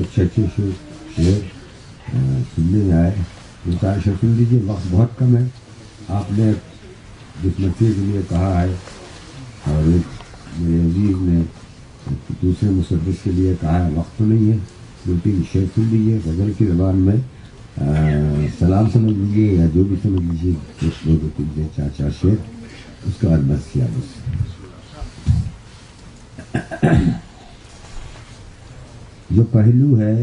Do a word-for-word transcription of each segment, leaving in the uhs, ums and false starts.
اچھے اچھے شعر سننے میں آئے، وہ سارے شعر سن لیجیے، وقت بہت کم ہے. آپ نے جس مرثیے کے لیے کہا ہے اور ایک میرے عزیز نے دوسرے مصدق کے لیے کہا ہے، وقت تو نہیں ہے، دو تین شعر سن لیجیے غزل کی زبان میں. سلام سمجھ لیجیے یا جو بھی سمجھ لیجیے، ایک دو دو تین دن چار چار شعر، اس کے بعد بس کیا بس. جو پہلو ہے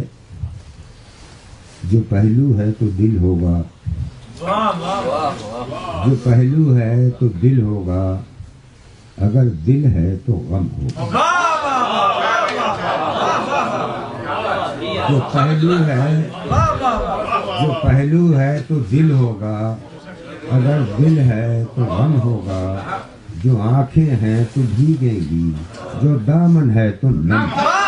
جو پہلو ہے تو دل ہوگا، جو پہلو ہے تو دل ہوگا، اگر دل ہے تو غم ہوگا. جو پہلو ہے جو پہلو ہے تو دل ہوگا، اگر دل ہے تو غم ہوگا. جو آنکھیں ہیں تو بھیگیں گی، جو دامن ہے تو نم.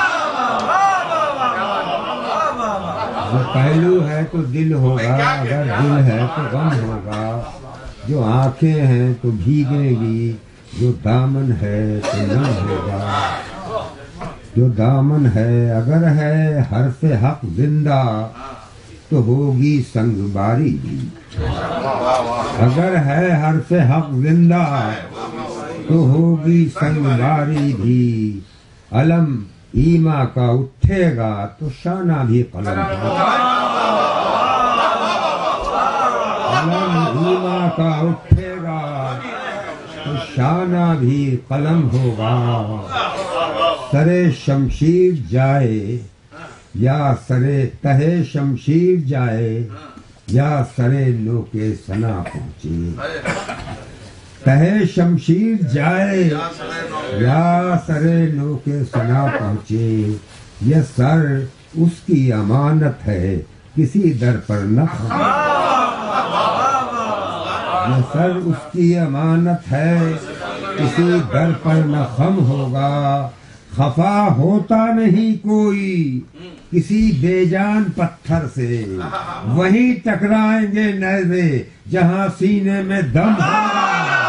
جو پہلو ہے تو دل ہوگا، اگر دل ہے تو غم ہوگا. جو آنکھیں ہیں تو بھیگیں گی، جو دامن ہے تو نم ہوگا. جو دامن ہے اگر ہے حرف حق زندہ، تو ہوگی سنگ باری بھی. اگر ہے حرف حق زندہ تو ہوگی سنگ باری بھی. علم ایما کا اٹھے گا تو شانہ بھی قلم ہوگا. علم ایما کا اٹھے گا تو شانہ بھی قلم ہوگا. سرے شمشیر جائے یا سرے تہے شمشیر جائے، یا سرے نوکے ثنا پہنچے. تہے شمشیر جائے یا سرے نوکے ثنا پہنچے. یہ سر اس کی امانت ہے کسی در پر نہ خم. یہ سر اس کی امانت ہے کسی در پر نہ خم ہوگا. خفا ہوتا نہیں کوئی کسی بے جان پتھر سے، وہیں ٹکرائیں گے نیزے جہاں سینے میں دم ہوگا.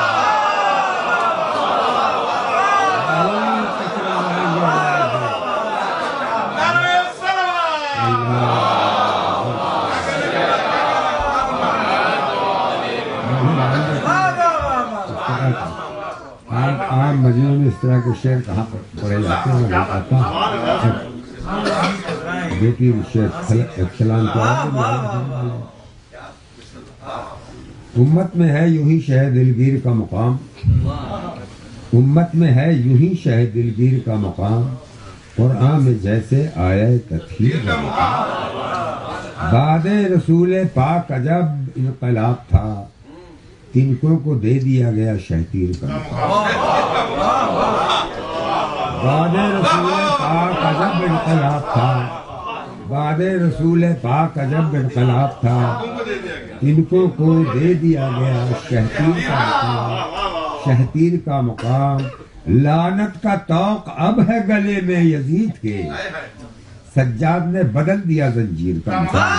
عام مجلسوں میں اس طرح کے شعر کہاں پر پڑھے جاتے ہیں؟ میں کہتا ہوں بیٹی شعر سلام کیا. امت میں ہے یوں ہی شہ دلگیر کا مقام، امت میں ہے یوں ہی شہ دلگیر کا مقام. قرآن میں جیسے آیا تطہیر کا مقام. بعد رسول پاک عجب انقلاب تھا، تنکوں کو دے دیا گیا شہتیر کا مقام. بعد رسول پاک عجب انقلاب تھا، بعد رسول پاک عجب انقلاب تھا. تنکوں کو دے دیا گیا شہتیر کا مقام، شہتیر کا مقام. لعنت کا طوق اب ہے گلے میں یزید کے، سجاد نے بدل دیا زنجیر کا مقام.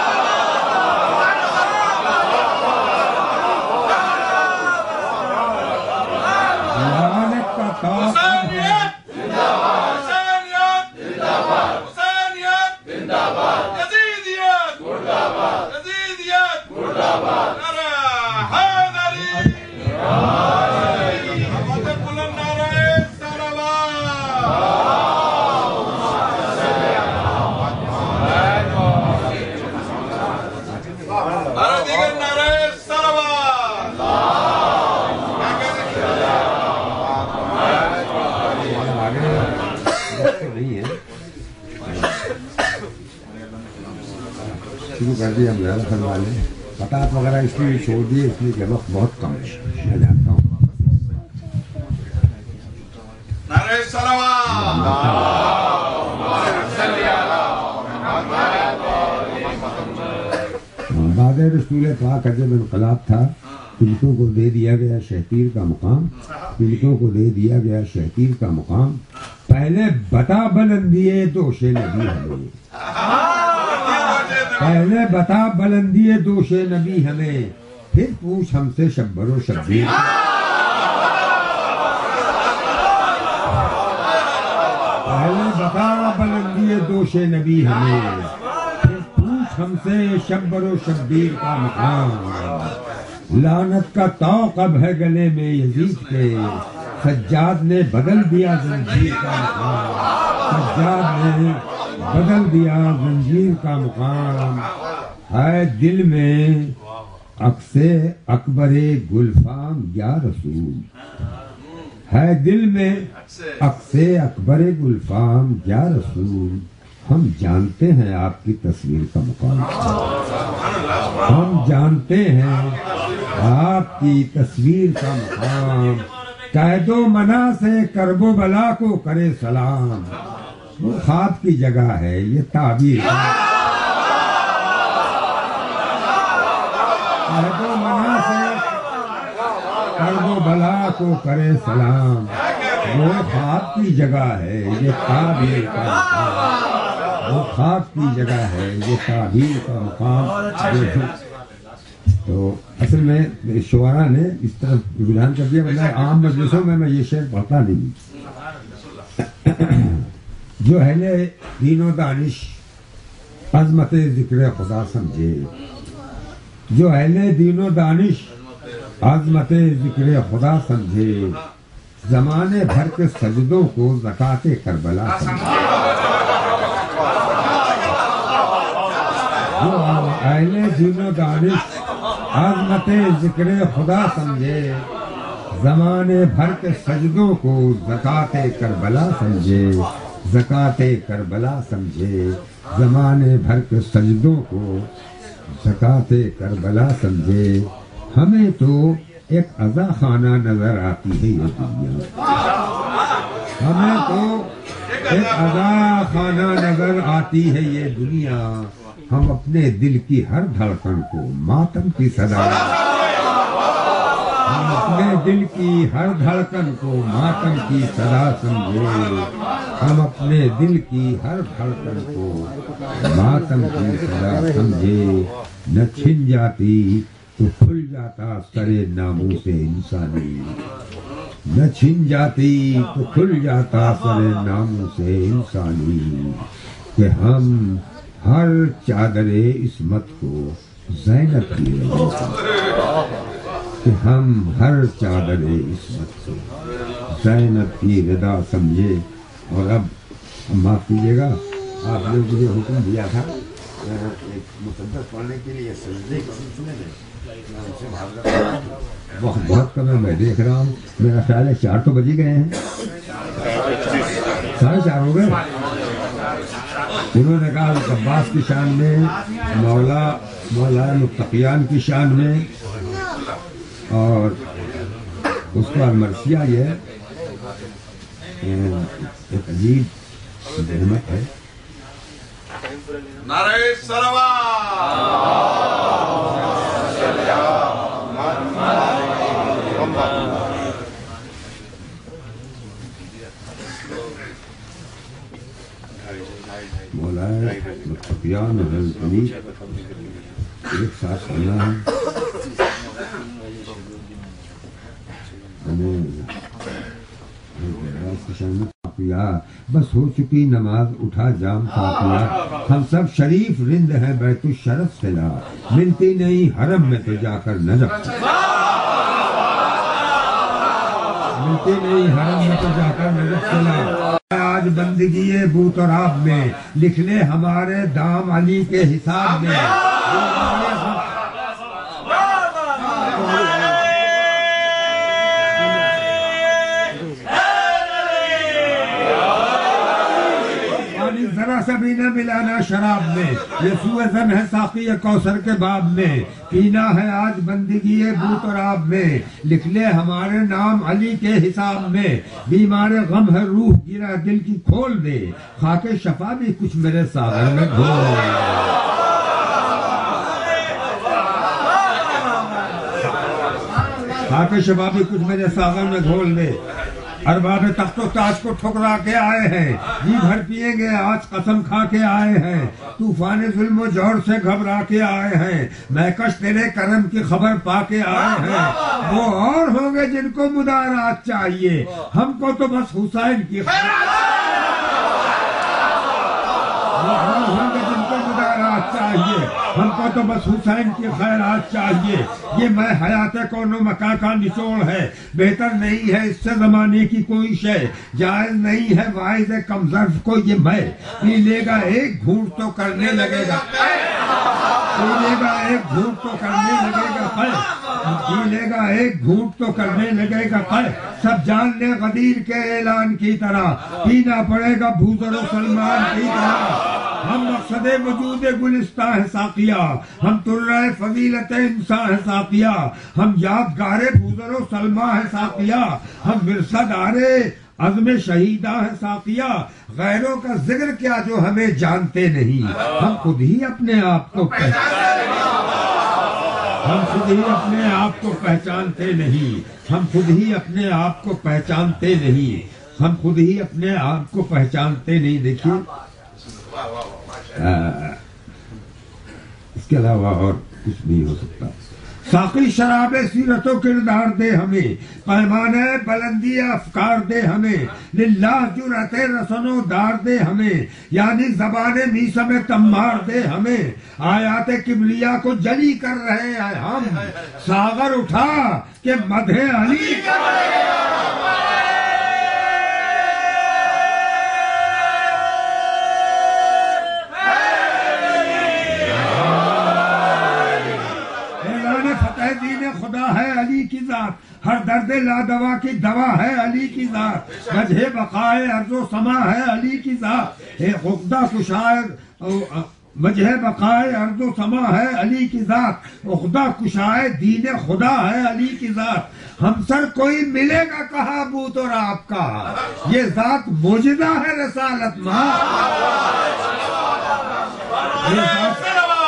شروع کر دیا ہم زیادہ فرما لیں. بطاط وغیرہ اس لیے چھوڑ دیے اس لیے کہ وقت بہت کم ہے، میں جانتا ہوں. بعد رسول پاک عجب انقلاب تھا، تنکوں کو دے دیا گیا شہتیر کا مقام. تنکوں کو دے دیا گیا شہتیر کا مقام. پہلے بتا بلندیے دوش نبی ہمیں، پہلے بتا بلندیے دوش نبی ہمیں، پھر پوچھ ہم سے شبر و شبیر. پہلے بتا بلندی دیے دوش نبی ہمیں، پھر پوچھ ہم سے شبر و شبیر کا مقام، لعنت کا طوق اب ہے گلے میں یزید کے، سجاد نے بدل دیا زنجیر کا مقام، سجاد نے بدل دیا زنجیر کا مقام، ہے دل میں عکس اکبر گلفام یا رسول، ہے دل میں عکس اکبر گلفام یا رسول، ہم جانتے ہیں آپ کی تصویر کا مقام، ہم جانتے ہیں آپ کی تصویر کا مقام، قید و منع سے کرب و بلا کو کرے سلام، وہ خواب کی جگہ ہے یہ تعبیر قید و منع سے کرب و بلا کو کرے سلام، وہ خواب کی جگہ ہے یہ تعبیر کا مقام، وہ خواب کی جگہ ہے یہ تعبیر کا مقام۔ تو اصل میں شعراء نے اس طرح رجحان کر دیا، ورنہ عام مجلسوں میں میں یہ شعر پڑھتا نہیں۔ جو اہل دین و دانش عظمت ذکر خدا سمجھے، جو اہل دین و دانش عظمت ذکر خدا سمجھے، زمانے بھر کے سجدوں کو زکوٰۃ کربلا سمجھے، جو اہل دین و دانش عظمت ذکر خدا سمجھے، زمانے بھر کے سجدوں کو زکوٰۃ کربلا سمجھے، زکوٰۃ کربلا سمجھے، زمانے بھر کے سجدوں کو زکوٰۃ کربلا سمجھے، ہمیں تو ایک عزا خانہ نظر آتی ہے یہ دنیا، ہمیں تو ایک عزا خانہ نظر آتی ہے یہ دنیا، ہم اپنے دل کی ہر دھڑکن کو ماتم کی صدا، ہم اپنے دل کی ہر دھڑکن کو ماتم کی صدا سمجھے، ہم اپنے دل کی ہر دھڑکن کو ماتم کی صدا سمجھے، نہ چھن جاتی تو کھل جاتا سرے ناموں سے انسانی، نہ چھن جاتی تو کھل جاتا سرے ناموں سے انسانی، کہ ہم ہر چادر عصمت کو زینب کی رضا، کہ ہم ہر چادر عصمت کو زینب کی رضا سمجھے۔ اور اب معاف کیجیے گا، آپ نے مجھے حکم دیا تھا ایک مقدس پڑھنے کے لیے سجدے کے سلسلے میں، میں ان سے بھاگ رہا ہوں، وقت بہت کم ہے، میں دیکھ رہا ہوں، میرا خیال ہے چار تو بجی گئے ہیں، ساڑھے چار ہو گئے۔ انہوں نے کہا عباس کی شان میں، مولا مولا متقیان کی شان میں، اور اس کے بعد مرثیہ یہ ایک عجیب نعمت ہے۔ نعرہ مولا متقیان اور حضرت ایک ساتھ سننا ہے۔ بس ہو چکی نماز اٹھا جام ساتھیا، ہم سب شریف رند ہیں بیت الشرف سے لا، ملتی نہیں حرم میں تو جا کر نجف، ملتی نہیں حرم میں تو جا کر نجف سے لا، آج بندگی بوت اور آپ میں لکھ لے ہمارے دام علی کے حساب میں، ذرا سا بھی نہ ملانا شراب میں، یہ سوء ظن ہے ساقی کوثر کے باب میں، پینا ہے آج بندگی بوت اور آب میں، لکھ لے ہمارے نام علی کے حساب میں، بیمار غم ہے روح گرا دل کی کھول دے، خاک شفا بھی کچھ میرے ساغر میں گھول دے، خاک شفا بھی کچھ میرے ساغر میں گھول دے، ارباب تخت و تاج کو ٹھکرا کے آئے ہیں، جی بھر پیئیں گے آج قسم کھا کے آئے ہیں، طوفان ظلم و جور سے گھبرا کے آئے ہیں، میں کش تیرے کرم کی خبر پا کے آئے ہیں، وہ اور ہوں گے جن کو مدارات چاہیے، ہم کو تو بس حسین کی خبر، ہم کو تو بس حسین کی خیرات چاہیے. یہ میں حیات کون و مکان کا نچوڑ ہے. بہتر نہیں ہے اس سے زمانے کی کوئی شے. جائز نہیں ہے واعظ کم ظرف کو یہ میں. پی لے گا ایک گھونٹ تو کرنے لگے گا پی لے گا ایک گھونٹ تو کرنے لگے گا پے پی لے گا ایک گھونٹ تو کرنے لگے گا پے. سب جان لے غدیر کے اعلان کی طرح پینا پڑے گا بھوزر و سلمان کی طرح. ہم مقصد وجود گلستہ ہے ساقیہ, ہم ترہ فضیلت انسان ہے ساقیہ, ہم یادگار بھوزر و سلمان ہے ساقیہ, ہم ورثہ دارے عزم شہیدہ ہے ساقیہ. غیروں کا ذکر کیا جو ہمیں جانتے نہیں, ہم خود ہی اپنے آپ کو ہم خود ہی اپنے آپ کو پہچانتے نہیں ہم خود ہی اپنے آپ کو پہچانتے نہیں ہم خود ہی اپنے آپ کو پہچانتے نہیں. دیکھیے اس کے علاوہ اور کچھ نہیں ہو سکتا. ساقی شراب سیرت و کردار دے ہمیں, پیمانے بلندی افکار دے ہمیں, للہ جرأت رسن و دار دے ہمیں, یعنی زبان میسم تمار دے ہمیں. آیات کبریا کو جلی کر رہے ہیں ہم, ساغر اٹھا کہ مدح علی خدا ہے علی کی ذات, ہر درد لادوا کی دوا ہے علی کی ذات, وجہ بقائے ارض و سما ہے علی کی ذات, عقدہ کشائے وجہ بقائے ارض و سما ہے علی کی ذات, عقدہ کشائے دین خدا ہے علی کی ذات. ہم سر کوئی ملے گا کہاں بوت اور آپ کا, یہ ذات موجودہ ہے رسالت ماں. یہ ذات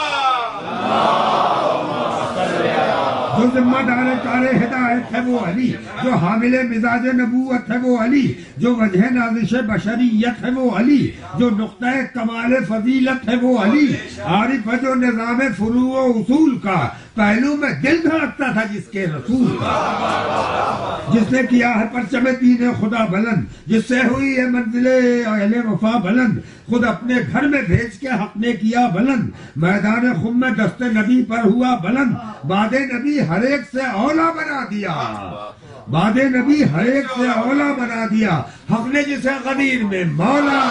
جو ذمہ دار کار ہدایت ہے وہ علی, جو حامل مزاج نبوت ہے وہ علی, جو وجہ نازش بشریت ہے وہ علی, جو نقطہ کمال فضیلت ہے وہ علی, عارف ہے جو نظام فروع و اصول کا, پہلو میں دل دھڑکتا تھا جس کے رسول کا, جس نے کیا ہے پرچم دین خدا بلند, جس سے ہوئی ہے منزل اہل وفا بلند, خود اپنے گھر میں بھیج کے حق نے کیا بلند, میدان خم میں دست نبی پر ہوا بلند, بعد نبی ہر ایک سے اولا بنا دیا بعد نبی ہر ایک سے اولا بنا دیا, حق نے جسے غدیر میں مولا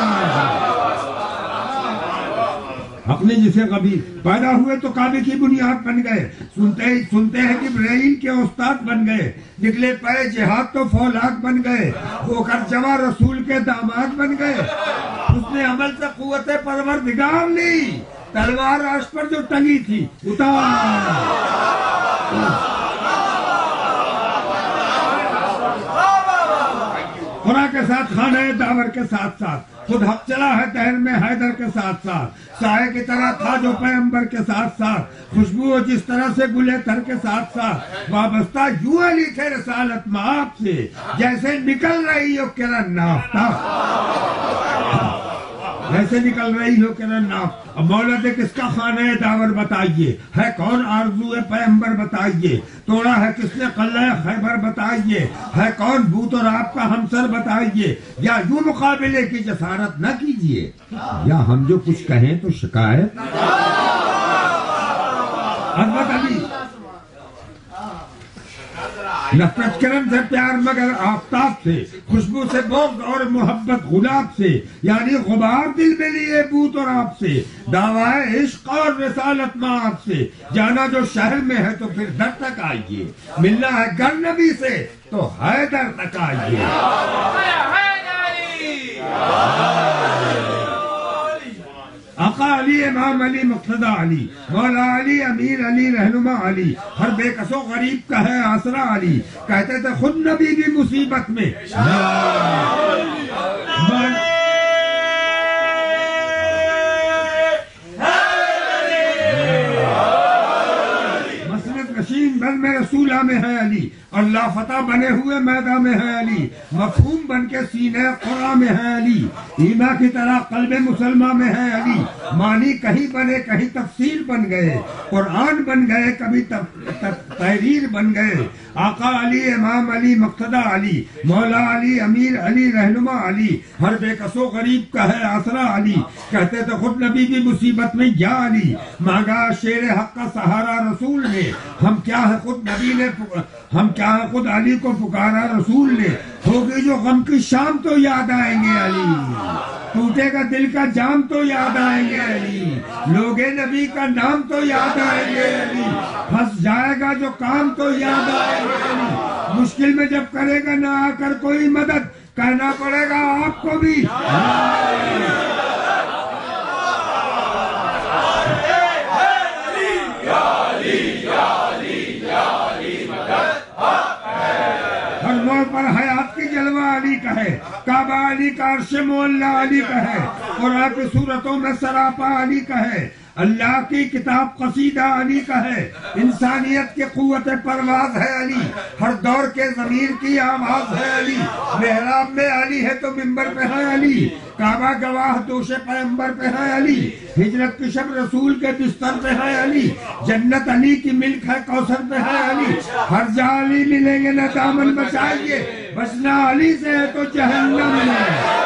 حق نے جسے کبھی پیدا ہوئے تو کعبے کی بنیاد بن گئے, سنتے ہی سنتے ہیں جبرائیل کے استاد بن گئے, نکلے پے جہاد تو فولاد بن گئے, وہ کر جمع رسول کے داماد بن گئے, اس نے عمل سے قوت پروردگار لی, تلوار عرش پر جو ٹنگی تھی اتار. خدا کے ساتھ خانہ داور کے ساتھ ساتھ, خود حق چلا ہے دہر میں حیدر کے ساتھ ساتھ, سائے کی طرح تھا جو پیغمبر کے ساتھ ساتھ, خوشبو جس طرح سے گلے تر کے ساتھ ساتھ, وابستہ یوں علی تھے رسالت میں آپ سے جیسے نکل رہی ہو کرن نافتہ جیسے نکل رہی ہو کرن نافتہ. اب مولا دے کس کا خانہ داور بتائیے, ہے کون آرزو پیغمبر بتائیے, توڑا ہے کس نے قلعہ خیبر بتائیے, ہے کون بوت اور آپ کا ہمسر بتائیے, یا یوں مقابلے کی جسارت نہ کیجیے, یا ہم جو کچھ کہیں تو شکایت. عظمت علی نفرت کرم سے پیار مگر آفتاب سے, خوشبو سے بغض اور محبت گلاب سے, یعنی غبار دل میں لیے بوت اور آپ سے, دعوی عشق اور رسالت ماں آپ سے, جانا جو شہر میں ہے تو پھر در تک آئیے, ملنا ہے گر نبی سے تو حیدر تک آئیے. آقا علی, امام علی, مقتدی علی, مولا علی, امیر علی, رہنما علی, ہر بے کس و غریب کا ہے آسرا علی, کہتے تھے خود نبی بھی مصیبت میں مسلط نشین بل میں رسولہ میں ہے علی, اور لافتہ بنے ہوئے میدان میں ہے علی، مفہوم بن کے سینے قرآن میں ہے علی، ایما کی طرح قلب مسلمہ میں ہے علی، معنی کہیں بنے کہیں تفسیر بن گئے، قرآن بن گئے کبھی تحریر بن گئے، آقا علی، امام علی، مقتدی علی، مولا علی، امیر علی، رہنما علی، ہر بے کس و غریب کا ہے آسرا علی، کہتے تو خود نبی بھی مصیبت میں یا علی، مانگا شیر حق کا سہارا رسول نے، ہم کیا ہے خود نبی نے ہم کیا ہے خود علی کو پکارا رسول نے، ہوگی جو غم کی شام تو یاد آئیں گے علی، ٹوٹے گا دل کا جام تو یاد آئیں گے علی، لوگے نبی کا نام تو یاد آئیں گے علی، پھنس جائے گا جو کام تو یاد آئیں گے علی، مشکل میں جب کرے گا نہ آ کر کوئی مدد، کہنا پڑے گا آپ کو بھی ہر موڑ پر حیات کی جلوہ علی کا ہے، کعبہ علی کا، عرش مولا علی کا ہے، قرآن کی صورتوں میں سراپا علی کا ہے، اللہ کی کتاب قصیدہ علی کا ہے، انسانیت کی قوت پرواز ہے علی، ہر دور کے ضمیر کی آواز ہے علی، محراب میں علی ہے تو منبر پہ ہے علی، کعبہ گواہ دوش پیغمبر پہ ہے علی، ہجرت کی شب رسول کے بستر پہ ہے علی، جنت علی کی ملک ہے کوثر پہ ہے علی، ہر جا علی ملیں گے نہ دامن بچائیے، بچنا علی سے ہے تو جہنم میں۔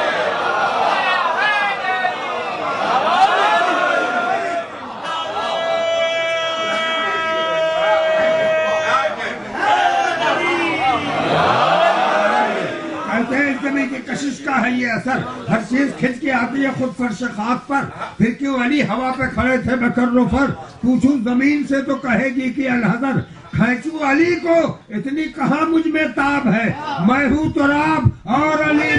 زمین کی کشش کا ہے یہ اثر، ہر چیز کھنچ کے آتی ہے خود فرش خاک پر، پھر کیوں علی ہوا پہ کھڑے تھے بکر و فر، پوچھوں زمین سے تو کہے گی کہ الحذر، کھینچوں علی کو اتنی کہاں مجھ میں تاب ہے، میں ہوں تراب اور علی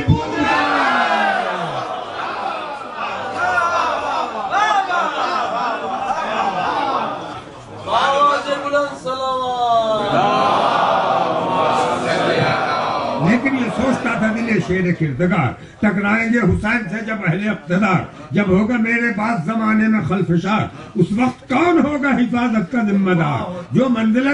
لیکن یہ سوچتا تھا دل شیر کردگار، ٹکرائیں گے حسین سے جب اہل اقتدار، جب ہوگا میرے بعد زمانے میں خلفشار، اس وقت کون ہوگا حفاظت کا ذمہ دار، جو منزلت